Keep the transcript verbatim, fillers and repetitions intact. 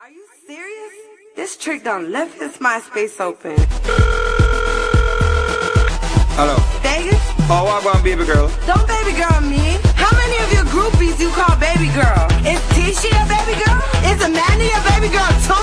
Are you serious? This trick done left his MySpace open. Hello. Vegas? Oh, what about baby girl? Don't baby girl me. How many of your groupies you call baby girl? Is Tisha a baby girl? Is Amanda a baby girl too?